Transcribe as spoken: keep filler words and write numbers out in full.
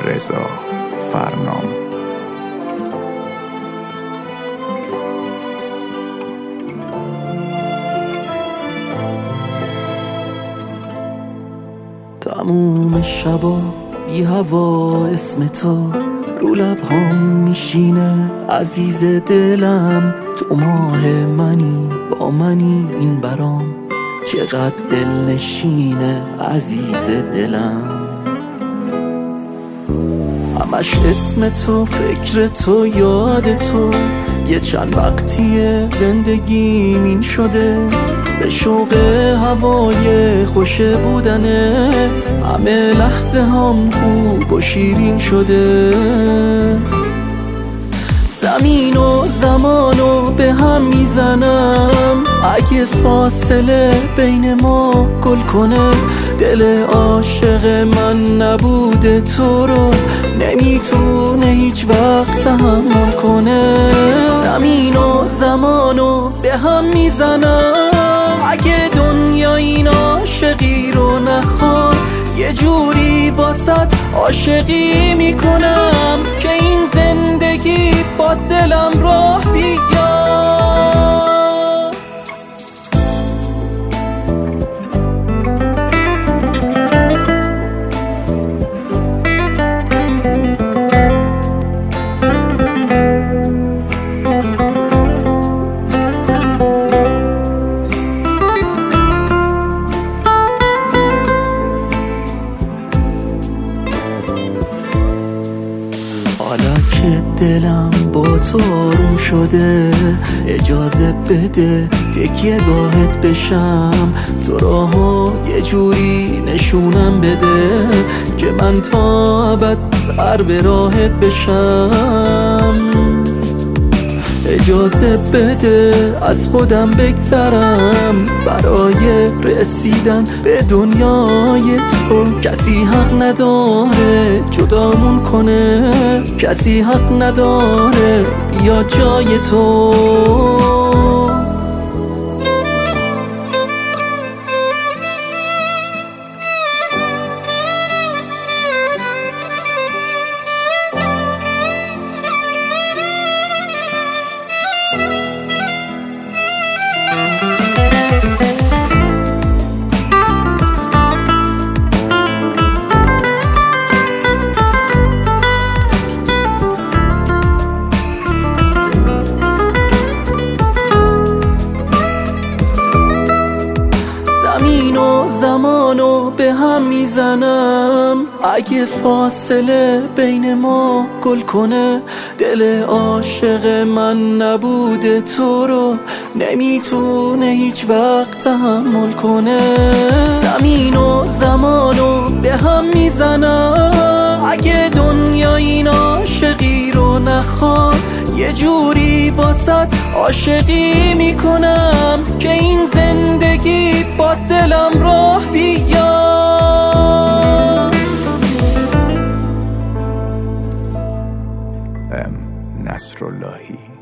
رضا فرنام. تموم شبا بی هوا اسم تو رو لبهام میشینه عزیز دلم، تو ماه منی با منی این برام چقدر دل نشینه عزیز دلم. همش اسم تو، فکر تو، یاد تو، یه چند وقتیه زندگیم این شده به شوق هوای خوش بودنت، همه لحظه هم خوب و شیرین شده. زمین و زمانو به هم میزنم اگه فاصله بین ما گل کنه، دل عاشق من نبوده تو رو نمیتونه هیچ وقت تحمل کنه. زمین و زمانو به هم میزنم اگه دنیا این عاشقی رو نخواد، یه جوری واسط عاشقی میکنم که این زندگی با دلم راه بیاد. حالا که دلم با تو آروم شده، اجازه بده تکیه گاهت بشم، تو راهو یه جوری نشونم بده که من تا ابد سر به راهت بشم. اجازه بده از خودم بگذرم برای رسیدن به دنیای تو، کسی حق نداره جدامون کنه، کسی حق نداره یا جای تو. زمین و زمانو به هم میزنم اگه فاصله بین ما گل کنه، دل عاشق من نبوده تو رو نمیتونه هیچ وقت تحمل کنه. زمین و زمانو به هم میزنم اگه دنیا این عاشقی رو نخواد، یه جوری واسط عاشقی میکنم که این زندگی با دلم راه بیاد. ام نصراللهی.